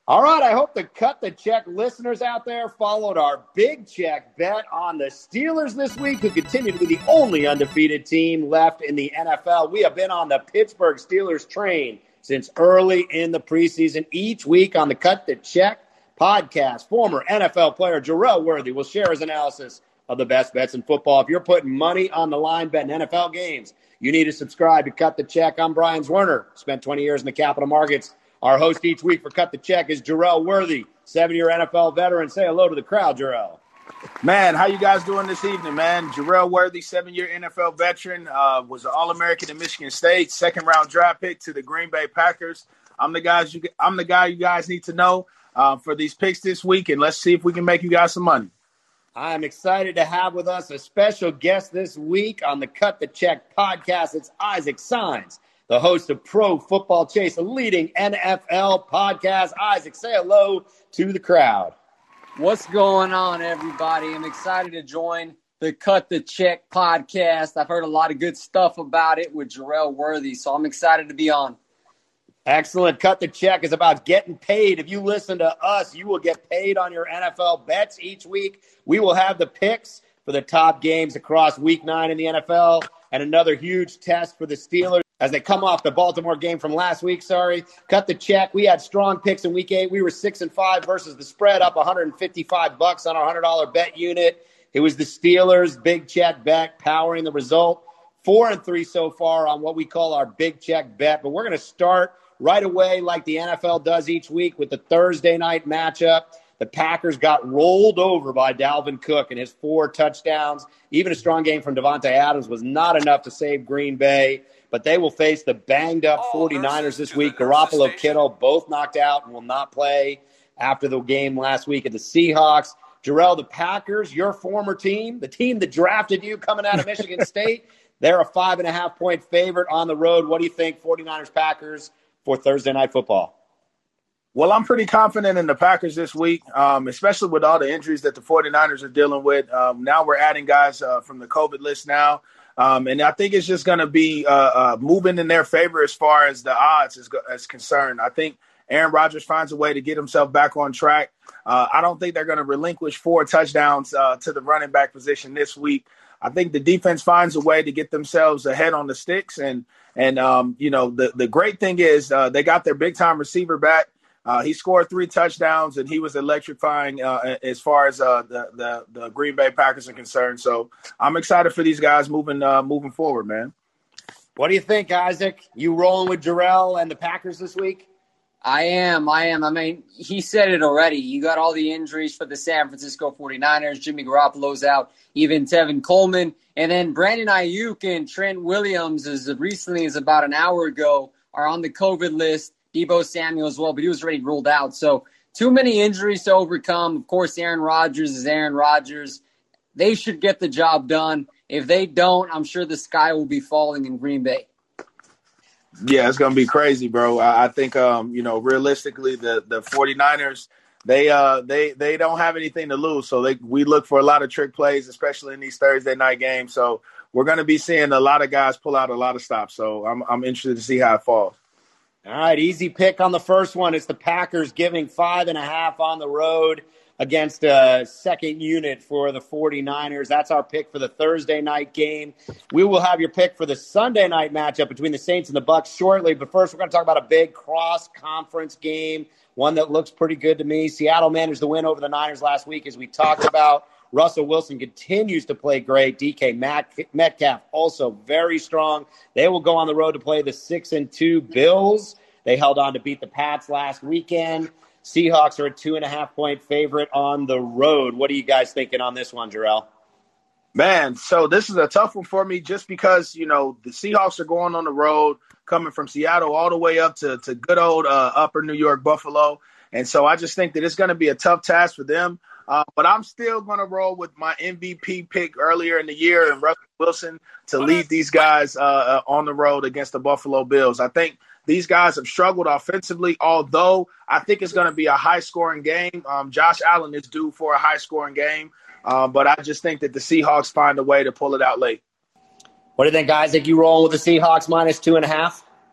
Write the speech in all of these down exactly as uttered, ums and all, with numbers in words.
All right, I hope the Cut the Check listeners out there followed our big check bet on the Steelers this week, who continue to be the only undefeated team left in the N F L. We have been on the Pittsburgh Steelers train since early in the preseason. Each week on the Cut the Check podcast, former N F L player Jerrell Worthy will share his analysis of the best bets in football. If you're putting money on the line betting N F L games, you need to subscribe to Cut the Check. I'm Brian Zwerner, spent twenty years in the capital markets. Our host each week for Cut the Check is Jerrell Worthy, seven-year N F L veteran. Say hello to the crowd, Jerrell. Man, how you guys doing this evening, man? Jerrell Worthy, seven-year N F L veteran, uh, was an All-American at Michigan State, second-round draft pick to the Green Bay Packers. I'm the guys. You, I'm the guy you guys need to know uh, for these picks this week, and let's see if we can make you guys some money. I'm excited to have with us a special guest this week on the Cut the Check podcast. It's Isaac Signs, the host of Pro Football Chase, a leading N F L podcast. Isaac, say hello to the crowd. What's going on, everybody? I'm excited to join the Cut the Check podcast. I've heard a lot of good stuff about it with Jerrell Worthy, so I'm excited to be on. Excellent. Cut the Check is about getting paid. If you listen to us, you will get paid on your N F L bets each week. We will have the picks for the top games across week nine in the N F L and another huge test for the Steelers as they come off the Baltimore game from last week. Sorry. Cut the Check. We had strong picks in week eight. We were six and five versus the spread, up one hundred fifty-five bucks on our one hundred dollars bet unit. It was the Steelers' big check bet powering the result. Four and three so far on what we call our big check bet. But we're going to start right away like the N F L does each week with the Thursday night matchup. The Packers got rolled over by Dalvin Cook and his four touchdowns. Even a strong game from Davante Adams was not enough to save Green Bay. But they will face the banged-up oh, 49ers this week. Garoppolo, Kittle, both knocked out and will not play after the game last week at the Seahawks. Jerrell, the Packers, your former team, the team that drafted you coming out of Michigan State, they're a five-and-a-half-point favorite on the road. What do you think, 49ers, Packers, for Thursday Night Football? Well, I'm pretty confident in the Packers this week, um, especially with all the injuries that the 49ers are dealing with. Um, now we're adding guys uh, from the COVID list now. Um, and I think it's just going to be uh, uh, moving in their favor as far as the odds is, is concerned. I think Aaron Rodgers finds a way to get himself back on track. Uh, I don't think they're going to relinquish four touchdowns uh, to the running back position this week. I think the defense finds a way to get themselves ahead on the sticks. And, and um, you know, the, the great thing is uh, they got their big-time receiver back. Uh, he scored three touchdowns, and he was electrifying uh, as far as uh, the, the the Green Bay Packers are concerned. So I'm excited for these guys moving uh, moving forward, man. What do you think, Isaac? You rolling with Jerrell and the Packers this week? I am. I am. I mean, he said it already. You got all the injuries for the San Francisco 49ers. Jimmy Garoppolo's out, even Tevin Coleman. And then Brandon Ayuk and Trent Williams, as recently as about an hour ago, are on the COVID list. Deebo Samuel as well, but he was already ruled out. So too many injuries to overcome. Of course, Aaron Rodgers is Aaron Rodgers. They should get the job done. If they don't, I'm sure the sky will be falling in Green Bay. Yeah, it's going to be crazy, bro. I, I think, um, you know, realistically, the, the 49ers, they uh, they they don't have anything to lose. So they we look for a lot of trick plays, especially in these Thursday night games. So we're going to be seeing a lot of guys pull out a lot of stops. So I'm I'm interested to see how it falls. All right, easy pick on the first one. It's the Packers giving five and a half on the road against a second unit for the 49ers. That's our pick for the Thursday night game. We will have your pick for the Sunday night matchup between the Saints and the Bucs shortly. But first, we're going to talk about a big cross-conference game, one that looks pretty good to me. Seattle managed the win over the Niners last week, as we talked about. Russell Wilson continues to play great. D K Metcalf also very strong. They will go on the road to play the six and two Bills. They held on to beat the Pats last weekend. Seahawks are a two and a half point favorite on the road. What are you guys thinking on this one, Jerrell? Man, so this is a tough one for me just because, you know, the Seahawks are going on the road, coming from Seattle all the way up to, to good old uh, upper New York, Buffalo. And so I just think that it's going to be a tough task for them. Uh, but I'm still going to roll with my M V P pick earlier in the year and Russell Wilson to lead these guys uh, on the road against the Buffalo Bills. I think these guys have struggled offensively, although I think it's going to be a high-scoring game. Um, Josh Allen is due for a high-scoring game, um, but I just think that the Seahawks find a way to pull it out late. What do you think, Isaac? You rolling with the Seahawks minus two and a half?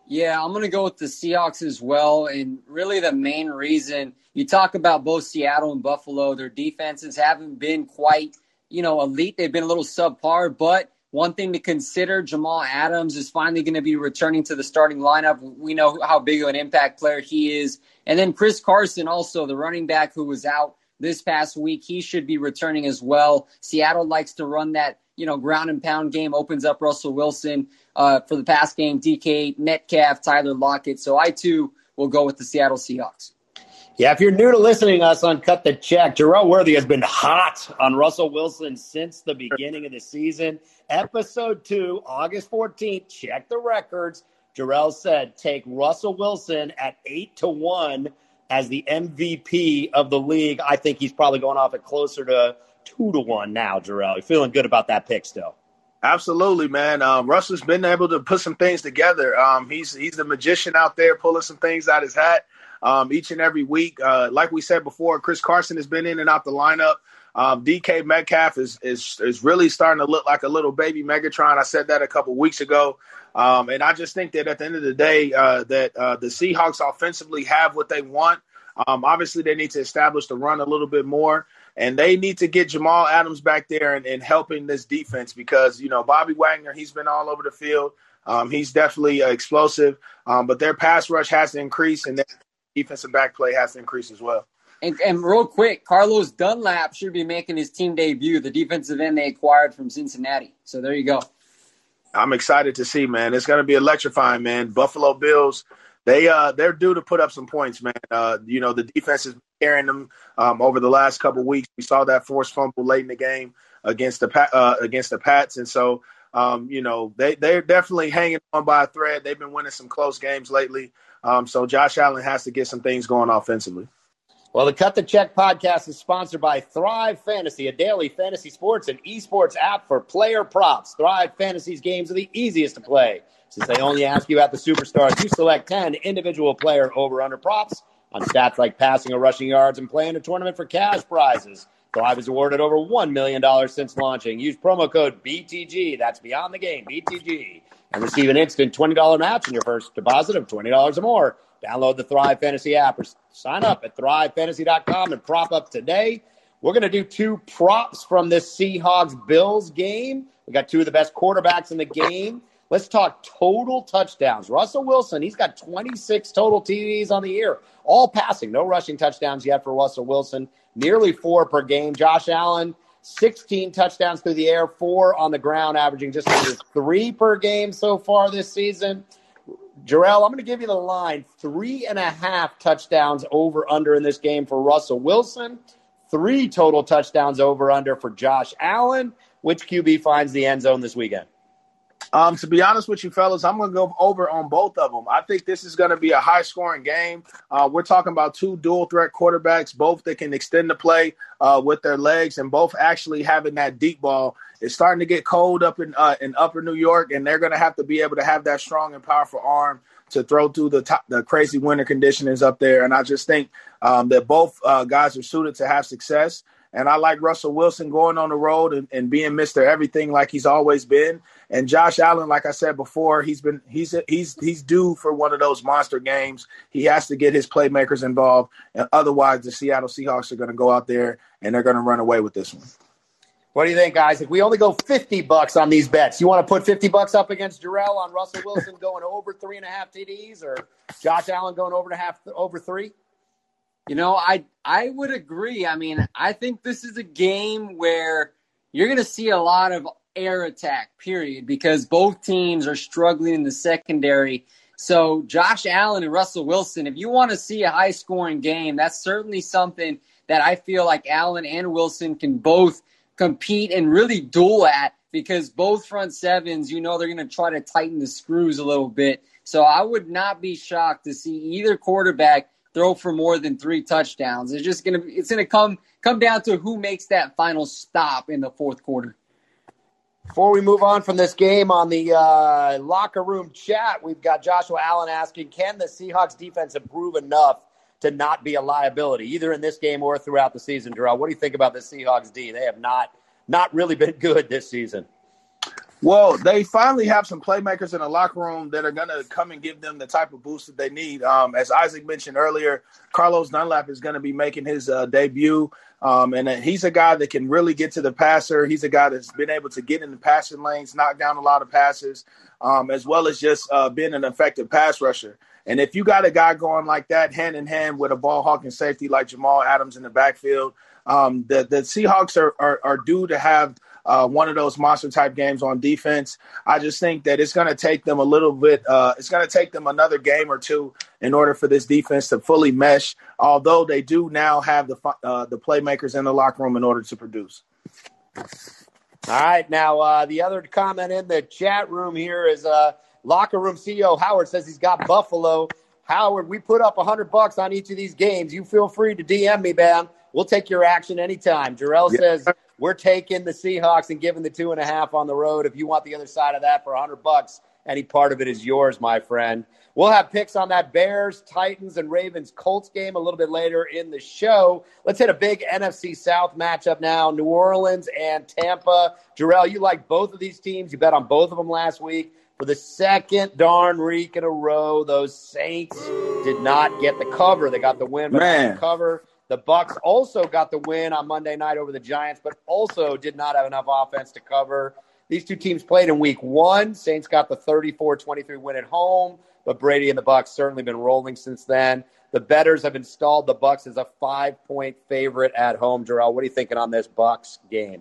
Yeah, I'm going to go with the Seahawks as well. And really the main reason, you talk about both Seattle and Buffalo, their defenses haven't been quite, you know, elite. They've been a little subpar, but one thing to consider, Jamal Adams is finally going to be returning to the starting lineup. We know how big of an impact player he is. And then Chris Carson, also the running back who was out this past week, he should be returning as well. Seattle likes to run that, you know, ground and pound game, opens up Russell Wilson uh, for the pass game, D K Metcalf, Tyler Lockett. So I, too, will go with the Seattle Seahawks. Yeah, if you're new to listening to us on Cut the Check, Jarrell Worthy has been hot on Russell Wilson since the beginning of the season. Episode two, August fourteenth, check the records. Jarrell said, take Russell Wilson at eight to one as the M V P of the league. I think he's probably going off at closer to two to one now, Jarrell. You're feeling good about that pick still. Absolutely, man. Um, Russell's been able to put some things together. Um, he's he's the magician out there pulling some things out his hat um, each and every week. Uh, like we said before, Chris Carson has been in and out the lineup. Um, D K Metcalf is, is is really starting to look like a little baby Megatron. I said that a couple weeks ago. Um, and I just think that at the end of the day, uh, that uh, the Seahawks offensively have what they want. Um, obviously, they need to establish the run a little bit more. And they need to get Jamal Adams back there and, and helping this defense because, you know, Bobby Wagner, he's been all over the field. Um, he's definitely uh, explosive. Um, but their pass rush has to increase, and their defensive back play has to increase as well. And, and real quick, Carlos Dunlap should be making his team debut, the defensive end they acquired from Cincinnati. So there you go. I'm excited to see, man. It's going to be electrifying, man. Buffalo Bills, they, uh, they're due to put up some points, man. Uh, you know, the defense is carrying them um, over the last couple of weeks. We saw that forced fumble late in the game against the uh, against the Pats. And so, um, you know, they, they're definitely hanging on by a thread. They've been winning some close games lately. Um, so Josh Allen has to get some things going offensively. Well, the Cut the Check podcast is sponsored by Thrive Fantasy, a daily fantasy sports and esports app for player props. Thrive Fantasy's games are the easiest to play. Since they only ask you about the superstars, you select ten individual player over-under props on stats like passing or rushing yards and play in a tournament for cash prizes. Thrive has awarded over one million dollars since launching. Use promo code B T G, that's Beyond the Game, B T G, and receive an instant twenty dollars match on your first deposit of twenty dollars or more. Download the Thrive Fantasy app or sign up at thrive fantasy dot com and prop up today. We're going to do two props from this Seahawks-Bills game. We got two of the best quarterbacks in the game. Let's talk total touchdowns. Russell Wilson, he's got twenty-six total T Ds on the year, all passing. No rushing touchdowns yet for Russell Wilson, nearly four per game. Josh Allen, sixteen touchdowns through the air, four on the ground, averaging just under three per game so far this season. Jarrell, I'm going to give you the line. Three and a half touchdowns over under in this game for Russell Wilson. Three total touchdowns over under for Josh Allen. Which Q B finds the end zone this weekend? Um, to be honest with you, fellas, I'm going to go over on both of them. I think this is going to be a high-scoring game. Uh, we're talking about two dual-threat quarterbacks, both that can extend the play uh, with their legs and both actually having that deep ball. It's starting to get cold up in uh, in upper New York, and they're going to have to be able to have that strong and powerful arm to throw through the top, the crazy winter conditions up there. And I just think um, that both uh, guys are suited to have success. And I like Russell Wilson going on the road and, and being Mister Everything like he's always been. And Josh Allen, like I said before, he's been he's he's he's due for one of those monster games. He has to get his playmakers involved, and otherwise the Seattle Seahawks are going to go out there and they're going to run away with this one. What do you think, guys? If we only go fifty bucks on these bets, you want to put fifty bucks up against Jarrell on Russell Wilson going over three and a half T Ds, or Josh Allen going over to half over three? You know, I I would agree. I mean, I think this is a game where you're going to see a lot of air attack, period, because both teams are struggling in the secondary. So Josh Allen and Russell Wilson, if you want to see a high-scoring game, that's certainly something that I feel like Allen and Wilson can both compete and really duel at, because both front sevens, you know, they're going to try to tighten the screws a little bit. So I would not be shocked to see either quarterback throw for more than three touchdowns. It's just going to it's going to come come down to who makes that final stop in the fourth quarter. Before we move on from this game, on the uh, locker room chat, we've got Joshua Allen asking, can the Seahawks defense improve enough to not be a liability, either in this game or throughout the season? Darrell, what do you think about the Seahawks D? They have not not really been good this season. Well, they finally have some playmakers in the locker room that are going to come and give them the type of boost that they need. Um, as Isaac mentioned earlier, Carlos Dunlap is going to be making his uh, debut, um, and he's a guy that can really get to the passer. He's a guy that's been able to get in the passing lanes, knock down a lot of passes, um, as well as just uh, being an effective pass rusher. And if you got a guy going like that hand in hand with a ball hawking safety like Jamal Adams in the backfield, um, the, the Seahawks are, are, are due to have Uh, one of those monster type games on defense. I just think that it's going to take them a little bit. Uh, it's going to take them another game or two in order for this defense to fully mesh, although they do now have the uh, the playmakers in the locker room in order to produce. All right. Now, uh, the other comment in the chat room here is uh, locker room C E O Howard says he's got Buffalo. Howard, we put up one hundred bucks on each of these games. You feel free to D M me, man. We'll take your action anytime. Jarrell yeah. says we're taking the Seahawks and giving the two and a half on the road. If you want the other side of that for one hundred bucks, any part of it is yours, my friend. We'll have picks on that Bears, Titans, and Ravens Colts game a little bit later in the show. Let's hit a big N F C South matchup now, New Orleans and Tampa. Jarrell, you like both of these teams. You bet on both of them last week. For the second darn week in a row, those Saints did not get the cover. They got the win, but not the cover. The Bucs also got the win on Monday night over the Giants, but also did not have enough offense to cover. These two teams played in week one. Saints got the thirty-four twenty-three win at home, but Brady and the Bucs certainly been rolling since then. The bettors have installed the Bucs as a five-point favorite at home. Jarrell, what are you thinking on this Bucs game?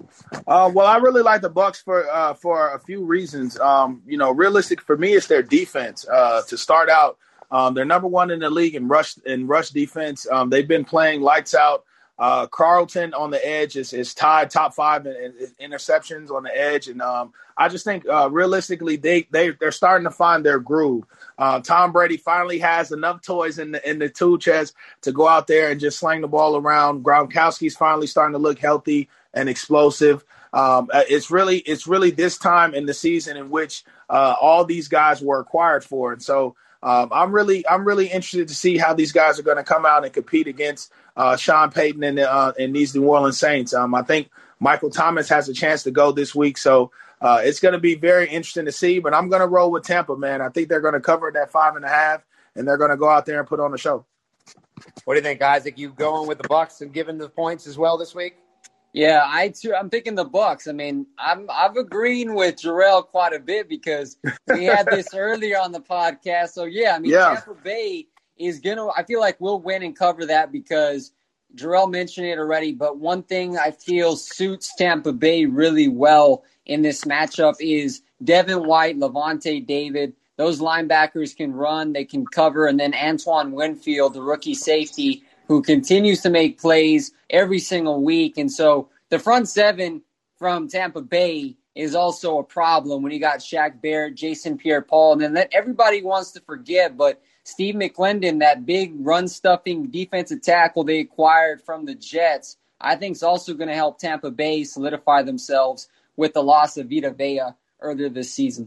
Uh, well, I really like the Bucs for uh, for a few reasons. Um, you know, realistic for me, it's their defense. Uh, to start out, um, they're number one in the league in rush in rush defense. Um, they've been playing lights out. Uh, Carlton on the edge is, is tied top five in, in interceptions on the edge, and um, I just think uh, realistically they they they're starting to find their groove. Uh, Tom Brady finally has enough toys in the in the tool chest to go out there and just slang the ball around. Gronkowski's finally starting to look healthy and explosive. Um, it's really it's really this time in the season in which uh, all these guys were acquired for, and so um, I'm really I'm really interested to see how these guys are going to come out and compete against uh, Sean Payton and uh, and these New Orleans Saints. Um, I think Michael Thomas has a chance to go this week, so uh, it's going to be very interesting to see. But I'm going to roll with Tampa, man. I think they're going to cover that five and a half, and they're going to go out there and put on a show. What do you think, Isaac? You going with the Bucs and giving the points as well this week? Yeah, I too, I'm picking the Bucs. I mean, I'm I've agreeing with Jarrell quite a bit because we had this earlier on the podcast. So yeah, I mean, yeah. Tampa Bay is gonna. I feel like we'll win and cover that because Jarrell mentioned it already. But one thing I feel suits Tampa Bay really well in this matchup is Devin White, Levante David. Those linebackers can run, they can cover, and then Antoine Winfield, the rookie safety, who continues to make plays every single week. And so the front seven from Tampa Bay is also a problem when you got Shaq Barrett, Jason Pierre-Paul, and then that everybody wants to forget, but Steve McClendon, that big run-stuffing defensive tackle they acquired from the Jets, I think is also going to help Tampa Bay solidify themselves with the loss of Vita Vea earlier this season.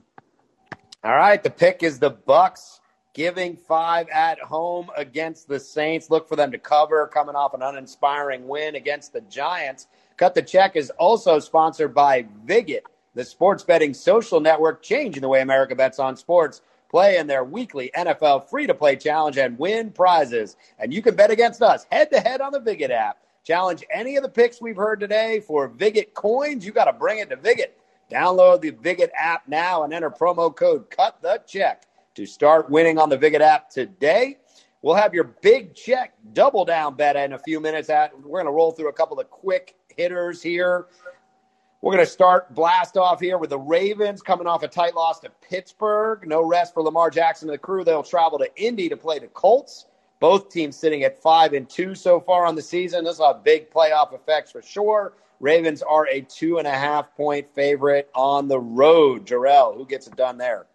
All right, the pick is the Bucs. Giving five at home against the Saints. Look for them to cover, coming off an uninspiring win against the Giants. Cut the Check is also sponsored by Viget, the sports betting social network, changing the way America bets on sports. Play in their weekly N F L free-to-play challenge and win prizes. And you can bet against us head-to-head on the Viget app. Challenge any of the picks we've heard today for Viget coins. You got to bring it to Viget. Download the Viget app now and enter promo code Cut the Check to start winning on the Viget app today. We'll have your big check double down bet in a few minutes. At We're going to roll through a couple of quick hitters here. We're going to start blast off here with the Ravens coming off a tight loss to Pittsburgh. No rest for Lamar Jackson and the crew. They'll travel to Indy to play the Colts. Both teams sitting at five and two so far on the season. This will have big playoff effects for sure. Ravens are a two and a half point favorite on the road. Jarrell, who gets it done there?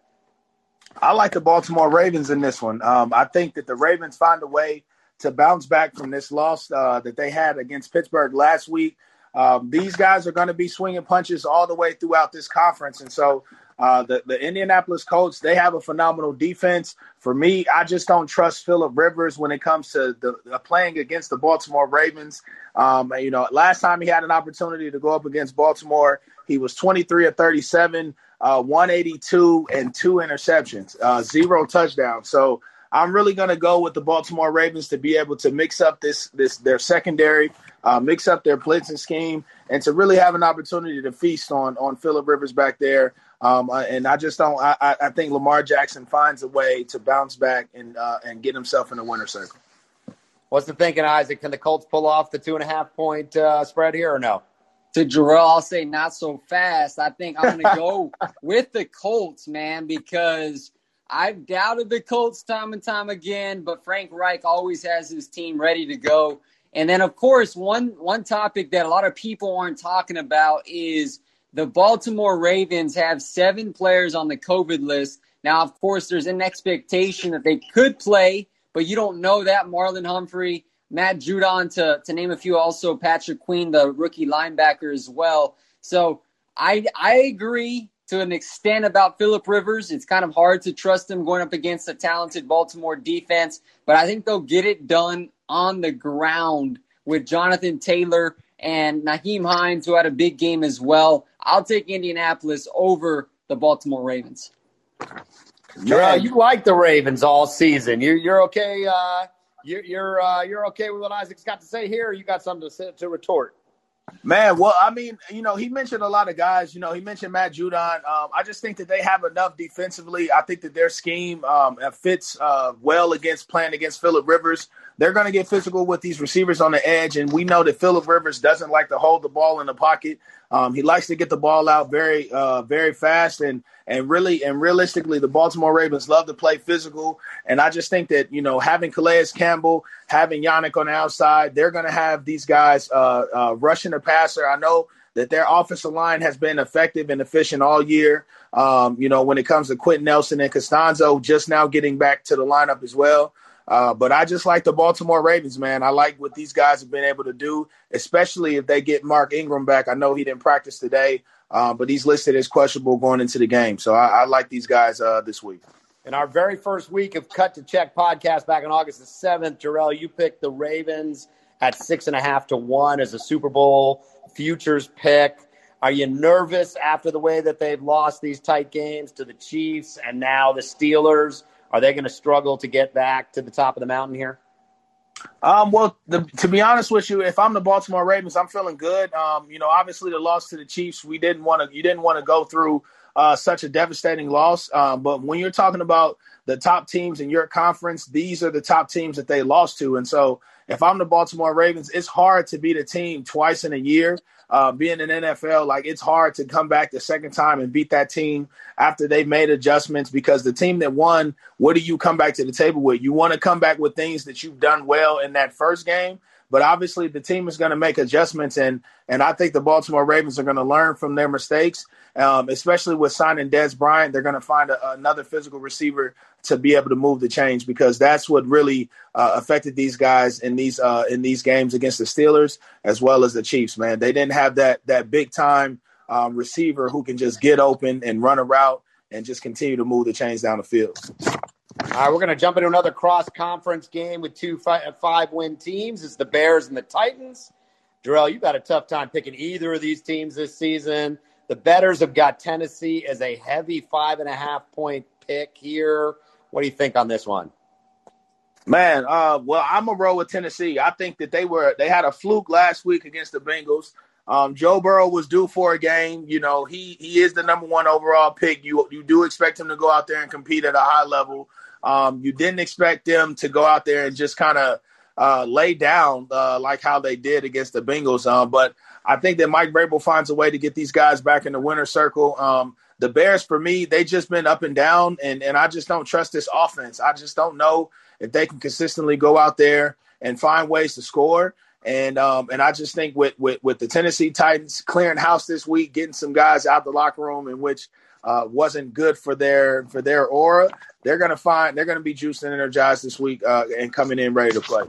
I like the Baltimore Ravens in this one. Um, I think that the Ravens find a way to bounce back from this loss uh, that they had against Pittsburgh last week. Um, these guys are going to be swinging punches all the way throughout this conference. And so Uh, the, the Indianapolis Colts, they have a phenomenal defense. For me, I just don't trust Phillip Rivers when it comes to the, the playing against the Baltimore Ravens. Um, you know, last time he had an opportunity to go up against Baltimore, he was twenty-three of thirty-seven, uh, one eighty-two, and two interceptions, uh, zero touchdowns. So I'm really going to go with the Baltimore Ravens to be able to mix up this this their secondary, uh, mix up their blitzing scheme, and to really have an opportunity to feast on on Phillip Rivers back there. Um, uh, and I just don't. I, I think Lamar Jackson finds a way to bounce back and uh, and get himself in the winner's circle. What's the thinking, Isaac? Can the Colts pull off the two and a half point uh, spread here or no? To Jarrell, I'll say not so fast. I think I'm going to go with the Colts, man, because I've doubted the Colts time and time again, but Frank Reich always has his team ready to go. And then, of course, one one topic that a lot of people aren't talking about is the Baltimore Ravens have seven players on the COVID list. Now, of course, there's an expectation that they could play, but you don't know that. Marlon Humphrey, Matt Judon, to, to name a few, also Patrick Queen, the rookie linebacker as well. So I I agree to an extent about Phillip Rivers. It's kind of hard to trust him going up against a talented Baltimore defense, but I think they'll get it done on the ground with Jonathan Taylor and Nyheim Hines, who had a big game as well. I'll take Indianapolis over the Baltimore Ravens. Jarrell, you like the Ravens all season. You're you're okay. Uh, you're you're uh, you're okay with what Isaac's got to say here. Or you got something to say, to retort? Man, well, I mean, you know, he mentioned a lot of guys. You know, he mentioned Matt Judon. Um, I just think that they have enough defensively. I think that their scheme um, fits uh, well against playing against Phillip Rivers. They're going to get physical with these receivers on the edge, and we know that Phillip Rivers doesn't like to hold the ball in the pocket. Um, he likes to get the ball out very, uh, very fast, and and really and realistically, the Baltimore Ravens love to play physical. And I just think that, you know, having Calais Campbell, having Yannick on the outside, they're going to have these guys uh, uh, rushing the passer. I know that their offensive line has been effective and efficient all year. Um, you know, when it comes to Quentin Nelson and Costanzo, just now getting back to the lineup as well. Uh, but I just like the Baltimore Ravens, man. I like what these guys have been able to do, especially if they get Mark Ingram back. I know he didn't practice today, uh, but he's listed as questionable going into the game. So I, I like these guys uh, this week. In our very first week of Cut to Check podcast back on August the seventh, Jarrell, you picked the Ravens at six and a half to one as a Super Bowl futures pick. Are you nervous after the way that they've lost these tight games to the Chiefs and now the Steelers? Are they going to struggle to get back to the top of the mountain here? Um, well, the, to be honest with you, if I'm the Baltimore Ravens, I'm feeling good. Um, you know, obviously the loss to the Chiefs, we didn't want to. You didn't want to go through uh, such a devastating loss. Um, but when you're talking about the top teams in your conference, these are the top teams that they lost to. And so, if I'm the Baltimore Ravens, it's hard to beat a team twice in a year. Uh, being in the N F L, like it's hard to come back the second time and beat that team after they've made adjustments, because the team that won, what do you come back to the table with? You want to come back with things that you've done well in that first game, but obviously the team is going to make adjustments, and and I think the Baltimore Ravens are going to learn from their mistakes, um, especially with signing Dez Bryant. They're going to find a, another physical receiver to be able to move the chains, because that's what really uh, affected these guys in these uh, in these games against the Steelers as well as the Chiefs. Man, they didn't have that that big time um, receiver who can just get open and run a route and just continue to move the chains down the field. All right, we're going to jump into another cross-conference game with two fi- five-win teams. It's the Bears and the Titans. Jarrell, you've got a tough time picking either of these teams this season. The bettors have got Tennessee as a heavy five and a half point pick here. What do you think on this one? Man, uh, well, I'm a roll with Tennessee. I think that they were they had a fluke last week against the Bengals. Um, Joe Burrow was due for a game. You know, he he is the number one overall pick. You you do expect him to go out there and compete at a high level. Um, you didn't expect them to go out there and just kind of uh, lay down uh, like how they did against the Bengals. Um, but I think that Mike Vrabel finds a way to get these guys back in the winner's circle. Um, the Bears, for me, they just been up and down, and, and I just don't trust this offense. I just don't know if they can consistently go out there and find ways to score. And um, and I just think with, with with the Tennessee Titans clearing house this week, getting some guys out the locker room in which uh, wasn't good for their for their aura, they're gonna find they're gonna be juiced and energized this week uh, and coming in ready to play.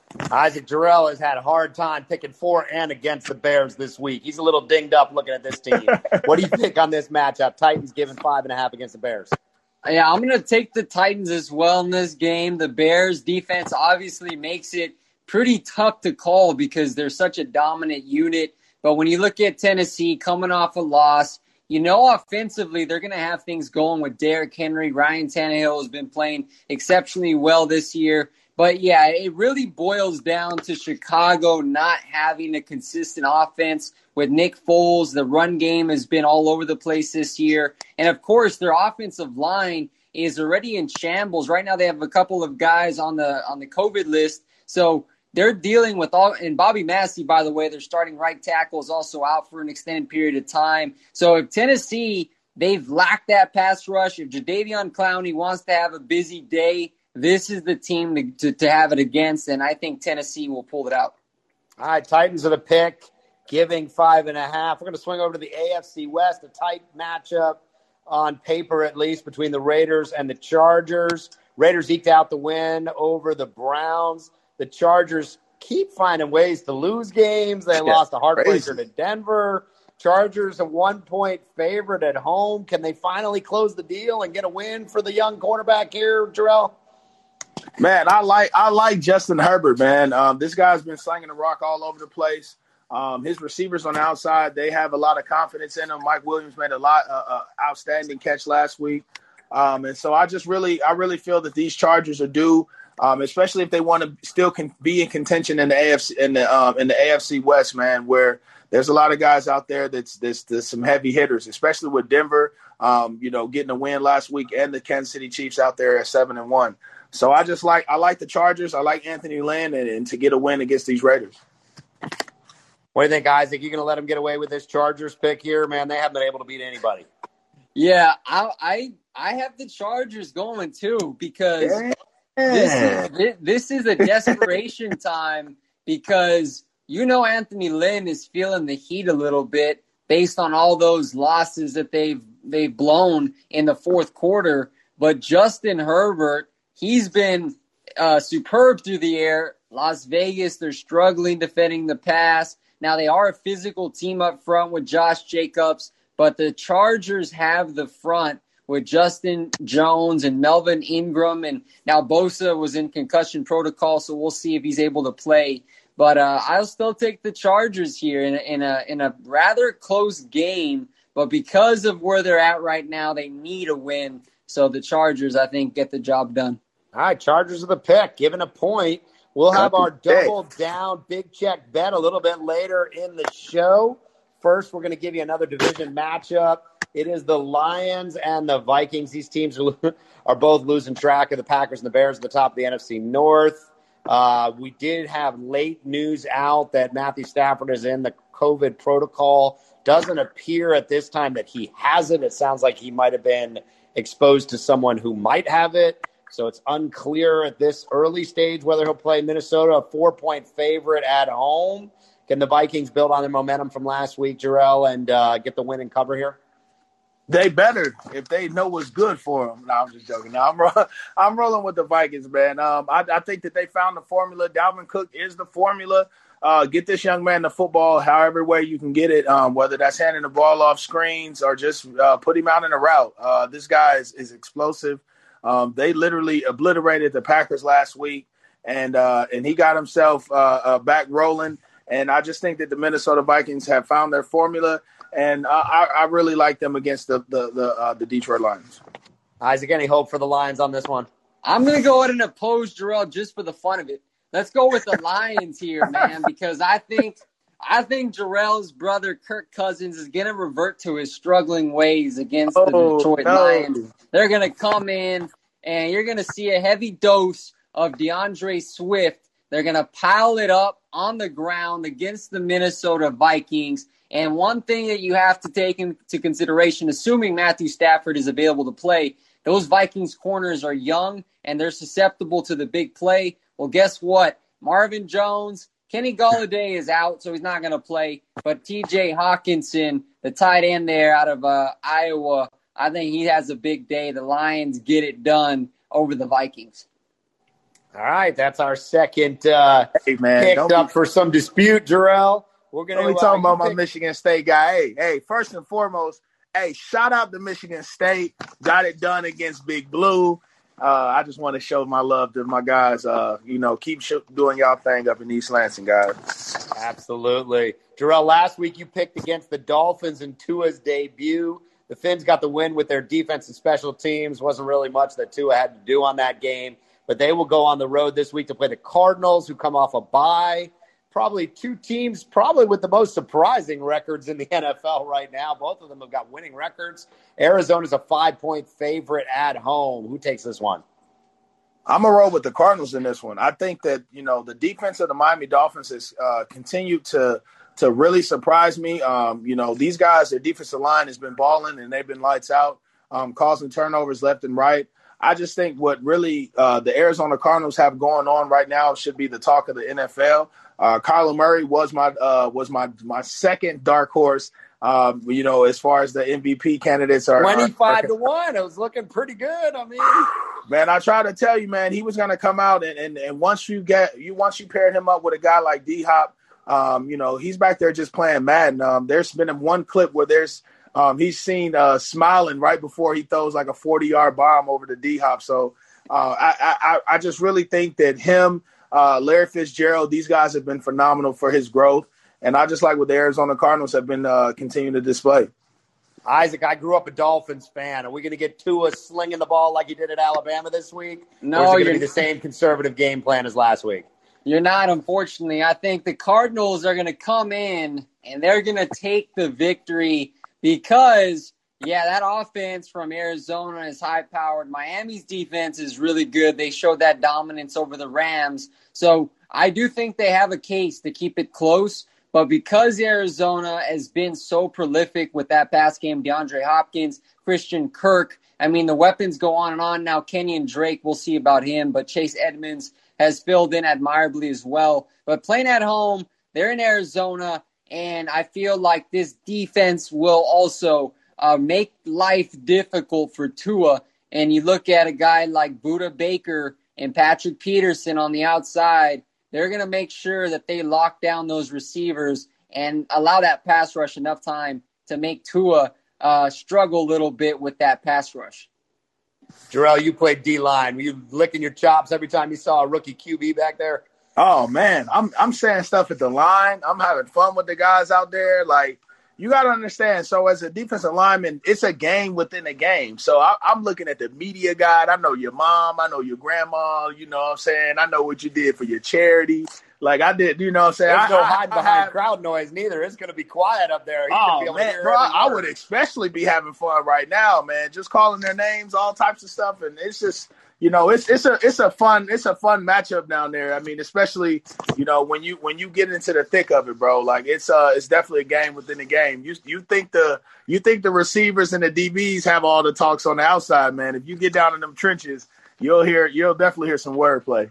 Isaac Jarrell has had a hard time picking for and against the Bears this week. He's a little dinged up looking at this team. What do you think on this matchup? Titans giving five and a half against the Bears. Yeah, I'm going to take the Titans as well in this game. The Bears defense obviously makes it pretty tough to call because they're such a dominant unit. But when you look at Tennessee coming off a loss, you know offensively they're going to have things going with Derrick Henry. Ryan Tannehill has been playing exceptionally well this year. But, yeah, it really boils down to Chicago not having a consistent offense with Nick Foles. The run game has been all over the place this year. And, of course, their offensive line is already in shambles. Right now they have a couple of guys on the on the COVID list. So they're dealing with all – and Bobby Massey, by the way, their starting right tackle, is also out for an extended period of time. So if Tennessee, they've lacked that pass rush. If Jadeveon Clowney wants to have a busy day, this is the team to, to, to have it against, and I think Tennessee will pull it out. All right, Titans are the pick, giving five and a half. We're going to swing over to the A F C West, a tight matchup on paper at least between the Raiders and the Chargers. Raiders eked out the win over the Browns. The Chargers keep finding ways to lose games. They lost a heartbreaker to Denver. Chargers a one-point favorite at home. Can they finally close the deal and get a win for the young quarterback here, Jarrell? Man, I like I like Justin Herbert, man. Um, this guy's been slinging the rock all over the place. Um, his receivers on the outside, they have a lot of confidence in him. Mike Williams made a lot uh, uh, outstanding catch last week. Um, and so I just really I really feel that these Chargers are due, um, especially if they want to still can be in contention in the A F C in the um, in the A F C West, man, where there's a lot of guys out there that's that's, that's some heavy hitters, especially with Denver, um, you know, getting a win last week, and the Kansas City Chiefs out there at seven and one. So I just like I like the Chargers. I like Anthony Lynn, and, and to get a win against these Raiders. What do you think, Isaac? You going to let them get away with this Chargers pick here? Man, they haven't been able to beat anybody. Yeah, I I, I have the Chargers going too because yeah. this is this is a desperation time because you know Anthony Lynn is feeling the heat a little bit based on all those losses that they've they've blown in the fourth quarter. But Justin Herbert, he's been uh, superb through the air. Las Vegas, they're struggling defending the pass. Now, they are a physical team up front with Josh Jacobs, but the Chargers have the front with Justin Jones and Melvin Ingram. And now Bosa was in concussion protocol, so we'll see if he's able to play. But uh, I'll still take the Chargers here in a, in a in a rather close game. But because of where they're at right now, they need a win. So the Chargers, I think, get the job done. All right, Chargers are the pick, given a point. We'll have our double down big check bet a little bit later in the show. First, we're going to give you another division matchup. It is the Lions and the Vikings. These teams are, are both losing track of the Packers and the Bears at the top of the N F C North. Uh, we did have late news out that Matthew Stafford is in the COVID protocol. Doesn't appear at this time that he has it. It sounds like he might have been exposed to someone who might have it. So it's unclear at this early stage whether he'll play. Minnesota, a four-point favorite at home. Can the Vikings build on their momentum from last week, Jarrell, and uh, get the win and cover here? They better if they know what's good for them. No, I'm just joking. No, I'm, ro- I'm rolling with the Vikings, man. Um, I, I think that they found the formula. Dalvin Cook is the formula. Uh, get this young man the football however way you can get it, um, whether that's handing the ball off screens or just uh, put him out in a route. Uh, this guy is, is explosive. Um, they literally obliterated the Packers last week, and uh, and he got himself uh, uh, back rolling. And I just think that the Minnesota Vikings have found their formula, and uh, I, I really like them against the the the, uh, the Detroit Lions. Isaac, any hope for the Lions on this one? I'm going to go ahead and oppose Jarrell just for the fun of it. Let's go with the Lions here, man, because I think I think Jarrell's brother Kirk Cousins is going to revert to his struggling ways against the oh, Detroit no. Lions. They're going to come in, and you're going to see a heavy dose of DeAndre Swift. They're going to pile it up on the ground against the Minnesota Vikings. And one thing that you have to take into consideration, assuming Matthew Stafford is available to play, those Vikings corners are young and they're susceptible to the big play. Well, guess what? Marvin Jones, Kenny Golladay is out, so he's not going to play. But T J Hawkinson, the tight end there out of uh, Iowa, I think he has a big day. The Lions get it done over the Vikings. All right, that's our second uh, Hey, man, picked don't up be, for some dispute, Jarrell. We're gonna don't be uh, talking about my pick- Michigan State guy. Hey, hey, first and foremost, hey, shout out to Michigan State. Got it done against Big Blue. Uh, I just want to show my love to my guys. Uh, you know, keep sh- doing y'all thing up in East Lansing, guys. Absolutely. Jarrell, last week you picked against the Dolphins in Tua's debut. The Finns got the win with their defense and special teams. Wasn't really much that Tua had to do on that game. But they will go on the road this week to play the Cardinals, who come off a bye. Probably two teams, probably with the most surprising records in the N F L right now. Both of them have got winning records. Arizona's a five-point favorite at home. Who takes this one? I'm going to roll with the Cardinals in this one. I think that, you know, the defense of the Miami Dolphins has uh, continued to to really surprise me. Um, you know, these guys, their defensive line has been balling, and they've been lights out, um, causing turnovers left and right. I just think what really uh, the Arizona Cardinals have going on right now should be the talk of the N F L. Uh, Kyler Murray was my uh, was my my second dark horse. Um, you know, as far as the M V P candidates are, twenty-five are, to one. It was looking pretty good. I mean, man, I try to tell you, man, he was going to come out, and, and and once you get you once you paired him up with a guy like D Hop, um, you know, he's back there just playing Madden. Um, there's been one clip where there's um, he's seen uh, smiling right before he throws like a forty-yard bomb over to D Hop. So uh, I, I I just really think that him. Uh, Larry Fitzgerald, these guys have been phenomenal for his growth. And I just like what the Arizona Cardinals have been uh, continuing to display. Isaac, I grew up a Dolphins fan. Are we going to get Tua slinging the ball like he did at Alabama this week? No, or is it going to you're be the same conservative game plan as last week? You're not, unfortunately. I think the Cardinals are going to come in and they're going to take the victory because, yeah, that offense from Arizona is high-powered. Miami's defense is really good. They showed that dominance over the Rams. So I do think they have a case to keep it close. But because Arizona has been so prolific with that pass game, DeAndre Hopkins, Christian Kirk, I mean, the weapons go on and on. Now, Kenyon Drake, we'll see about him. But Chase Edmonds has filled in admirably as well. But playing at home, they're in Arizona, and I feel like this defense will also uh, make life difficult for Tua. And you look at a guy like Budda Baker and Patrick Peterson on the outside, they're going to make sure that they lock down those receivers and allow that pass rush enough time to make Tua uh, struggle a little bit with that pass rush. Jarrell, you played D-line. Were you licking your chops every time you saw a rookie Q B back there? Oh, man, I'm I'm saying stuff at the line. I'm having fun with the guys out there. Like, you got to understand, so as a defensive lineman, it's a game within a game. So I, I'm looking at the media guide. I know your mom. I know your grandma. You know what I'm saying? I know what you did for your charity. Like I did, you know what I'm saying? There's no I, hiding I, behind I have, crowd noise neither. It's going to be quiet up there. He's oh, be able man, to bro, I, I would especially be having fun right now, man. Just calling their names, all types of stuff. And it's just, you know, it's it's a it's a fun it's a fun matchup down there. I mean, especially, you know, when you when you get into the thick of it, bro. Like it's uh it's definitely a game within a game. You you think the you think the receivers and the D Bs have all the talks on the outside, man. If you get down in them trenches, you'll hear you'll definitely hear some wordplay.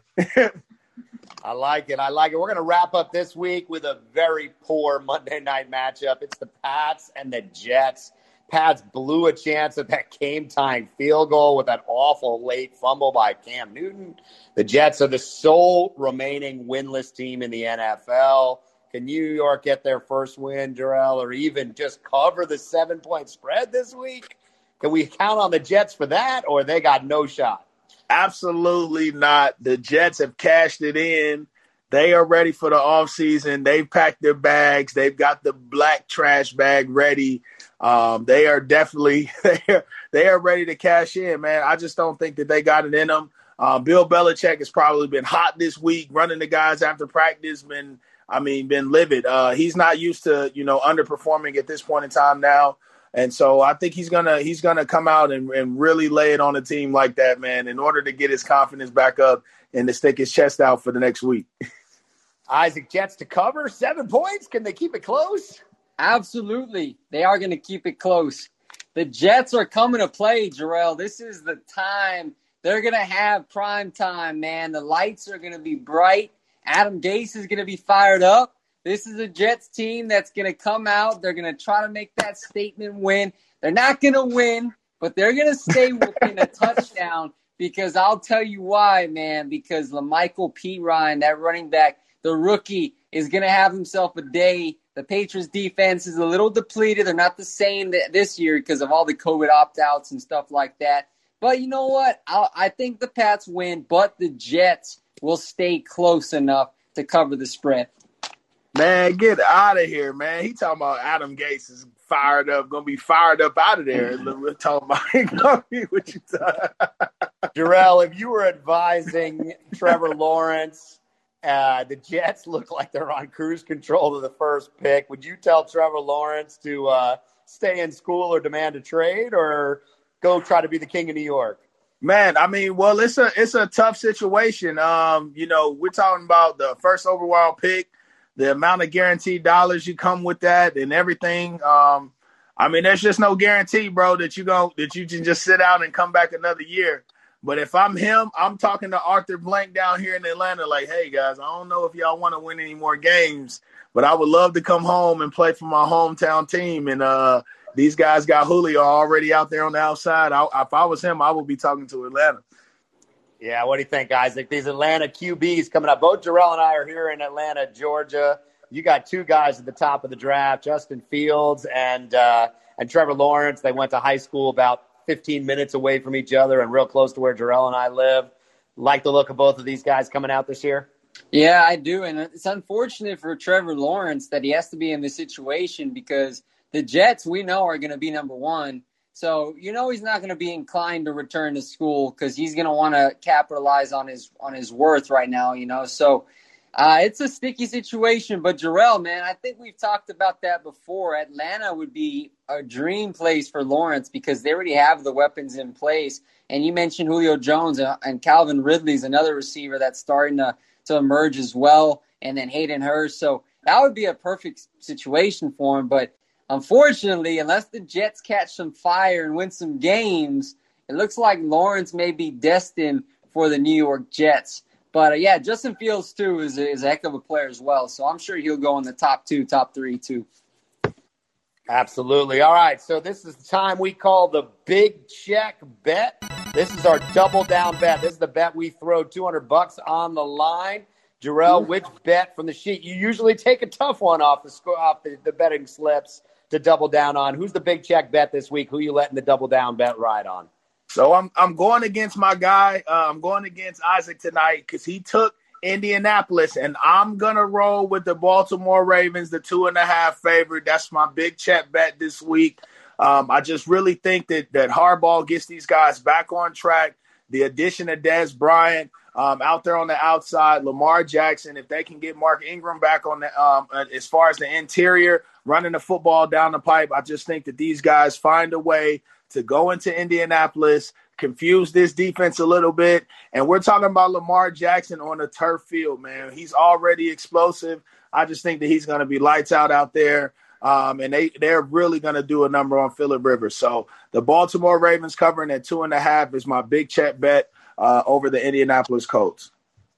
I like it. I like it. We're going to wrap up this week with a very poor Monday night matchup. It's the Pats and the Jets. Pats blew a chance at that game-tying field goal with that awful late fumble by Cam Newton. The Jets are the sole remaining winless team in the N F L. Can New York get their first win, Jarrell, or even just cover the seven-point spread this week? Can we count on the Jets for that, or they got no shot? Absolutely not. The Jets have cashed it in. They are ready for the offseason. They've packed their bags. They've got the black trash bag ready. Um, they are definitely they are, they are ready to cash in, man. I just don't think that they got it in them. Uh, Bill Belichick has probably been hot this week, running the guys after practice. Been, I mean, been livid. Uh, he's not used to, you know, underperforming at this point in time now. And so I think he's gonna he's gonna come out and, and really lay it on a team like that, man, in order to get his confidence back up and to stick his chest out for the next week. Isaac, Jets to cover seven points. Can they keep it close? Absolutely. They are going to keep it close. The Jets are coming to play, Jarrell. This is the time. They're going to have prime time, man. The lights are going to be bright. Adam Gase is going to be fired up. This is a Jets team that's going to come out. They're going to try to make that statement win. They're not going to win, but they're going to stay within a touchdown because I'll tell you why, man, because LaMichael Pirine, that running back, the rookie, is going to have himself a day. The Patriots defense is a little depleted. They're not the same this year because of all the COVID opt-outs and stuff like that. But you know what? I, I think the Pats win, but the Jets will stay close enough to cover the spread. Man, get out of here, man. He talking about Adam Gase is fired up, going to be fired up out of there. We're talking about what you talking. Jarrell, if you were advising Trevor Lawrence, uh, the Jets look like they're on cruise control to the first pick. Would you tell Trevor Lawrence to uh, stay in school or demand a trade, or go try to be the king of New York? Man, I mean, well, it's a it's a tough situation. Um, you know, we're talking about the first overall pick, the amount of guaranteed dollars you come with that, and everything. Um, I mean, there's just no guarantee, bro, that you go that you can just sit out and come back another year. But if I'm him, I'm talking to Arthur Blank down here in Atlanta, like, hey guys, I don't know if y'all want to win any more games, but I would love to come home and play for my hometown team. And uh, these guys got Julio already out there on the outside. I, if I was him, I would be talking to Atlanta. Yeah, what do you think, Isaac? These Atlanta Q Bs coming up. Both Jarrell and I are here in Atlanta, Georgia. You got two guys at the top of the draft, Justin Fields and uh, and Trevor Lawrence. They went to high school about fifteen minutes away from each other and real close to where Jarrell and I live. Like the look of both of these guys coming out this year? Yeah, I do. And it's unfortunate for Trevor Lawrence that he has to be in this situation because the Jets, we know, are going to be number one. So, you know, he's not going to be inclined to return to school because he's going to want to capitalize on his on his worth right now, you know. So uh, it's a sticky situation. But, Jarrell, man, I think we've talked about that before. Atlanta would be a dream place for Lawrence because they already have the weapons in place. And you mentioned Julio Jones and Calvin Ridley's another receiver that's starting to, to emerge as well, and then Hayden Hurst. So that would be a perfect situation for him. But unfortunately, unless the Jets catch some fire and win some games, it looks like Lawrence may be destined for the New York Jets. But, uh, yeah, Justin Fields, too, is a, is a heck of a player as well. So I'm sure he'll go in the top two, top three, too. Absolutely. All right, so this is the time we call the Big Check Bet. This is our double down bet. This is the bet we throw two hundred bucks on the line. Jarrell, which bet from the sheet? You usually take a tough one off the score, off the, the betting slips to double down on. Who's the Big Check Bet this week? Who you letting the double down bet ride on? So I'm I'm going against my guy. Uh, I'm going against Isaac tonight because he took Indianapolis, and I'm going to roll with the Baltimore Ravens, the two and a half favorite. That's my Big Check Bet this week. Um, I just really think that that Harbaugh gets these guys back on track. The addition of Dez Bryant um, out there on the outside, Lamar Jackson, if they can get Mark Ingram back on the um, as far as the interior, running the football down the pipe, I just think that these guys find a way to go into Indianapolis, confuse this defense a little bit. And we're talking about Lamar Jackson on a turf field, man. He's already explosive. I just think that he's going to be lights out out there. Um, and they, they're really going to do a number on Phillip Rivers. So the Baltimore Ravens covering at two and a half is my Big Check bet uh, over the Indianapolis Colts.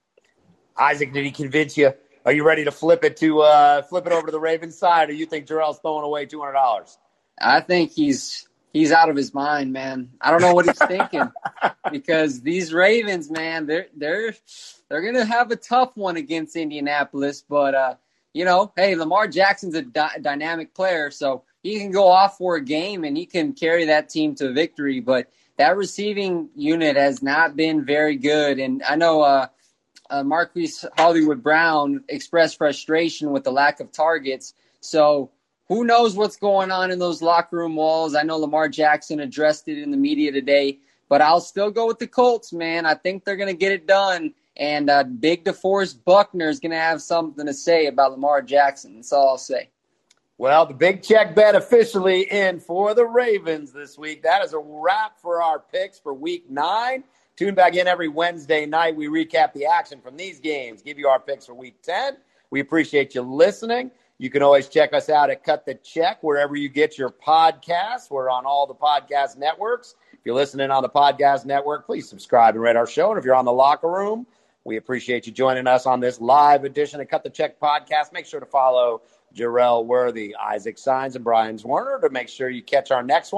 Isaac, did he convince you? Are you ready to flip it to uh, flip it over to the Ravens side, or you think Jarrell's throwing away two hundred dollars? I think he's he's out of his mind, man. I don't know what he's thinking because these Ravens, man, they're they're they're gonna have a tough one against Indianapolis. But uh, you know, hey, Lamar Jackson's a di- dynamic player, so he can go off for a game and he can carry that team to victory. But that receiving unit has not been very good, and I know uh, uh, Marquise Hollywood Brown expressed frustration with the lack of targets. So who knows what's going on in those locker room walls? I know Lamar Jackson addressed it in the media today, but I'll still go with the Colts, man. I think they're going to get it done, and uh, Big DeForest Buckner is going to have something to say about Lamar Jackson. That's all I'll say. Well, the Big Check Bet officially in for the Ravens this week. That is a wrap for our picks for week nine. Tune back in every Wednesday night. We recap the action from these games, give you our picks for week ten. We appreciate you listening. You can always check us out at Cut the Check wherever you get your podcasts. We're on all the podcast networks. If you're listening on the podcast network, please subscribe and rate our show. And if you're on the locker room, we appreciate you joining us on this live edition of Cut the Check podcast. Make sure to follow Jarrell Worthy, Isaac Signs, and Brian Warner to make sure you catch our next one.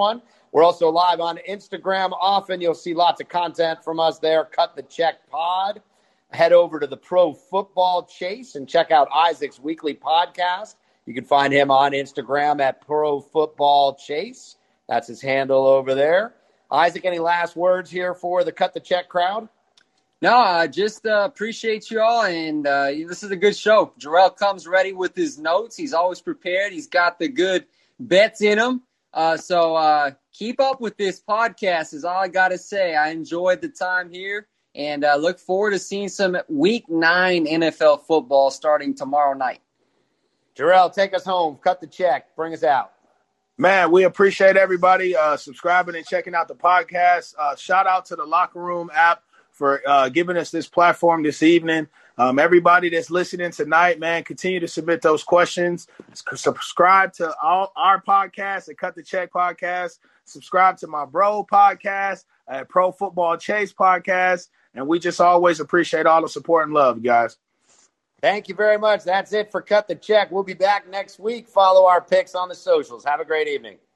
We're also live on Instagram often. You'll see lots of content from us there. Cut the Check Pod. Head over to the Pro Football Chase and check out Isaac's weekly podcast. You can find him on Instagram at Pro Football Chase. That's his handle over there. Isaac, any last words here for the Cut the Check crowd? No, I just uh, appreciate you all, and uh, this is a good show. Jarrell comes ready with his notes. He's always prepared. He's got the good bets in him. Uh, so uh, keep up with this podcast is all I got to say. I enjoyed the time here, and uh, look forward to seeing some Week nine N F L football starting tomorrow night. Jarrell, take us home. Cut the check. Bring us out. Man, we appreciate everybody uh, subscribing and checking out the podcast. Uh, shout out to the Locker Room app for uh, giving us this platform this evening. Um, everybody that's listening tonight, man, continue to submit those questions. Subscribe to all our podcasts at Cut the Check Podcast. Subscribe to my bro podcast at Pro Football Chase Podcast. And we just always appreciate all the support and love, guys. Thank you very much. That's it for Cut the Check. We'll be back next week. Follow our picks on the socials. Have a great evening.